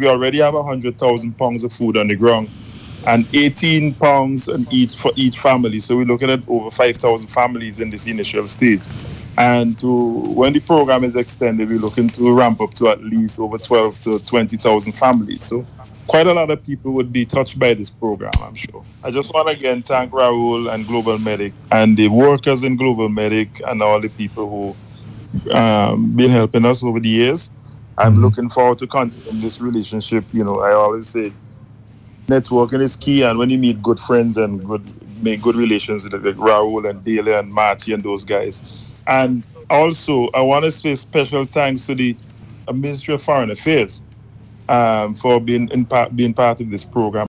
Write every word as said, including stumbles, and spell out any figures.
we already have one hundred thousand pounds of food on the ground and eighteen pounds on each for each family. So we're looking at over five thousand families in this initial stage. And to when the program is extended, we're looking to ramp up to at least over twelve to twenty thousand families. So quite a lot of people would be touched by this program, I'm sure. I just want to again thank Raul and Global Medic and the workers in Global Medic and all the people who um, been helping us over the years. I'm Mhm. looking forward to continuing this relationship. You know, I always say networking is key, and when you meet good friends and good make good relations with like Raul and Dale and Marty and those guys. And also, I want to say special thanks to the uh, Ministry of Foreign Affairs um, for being in part, being part of this program.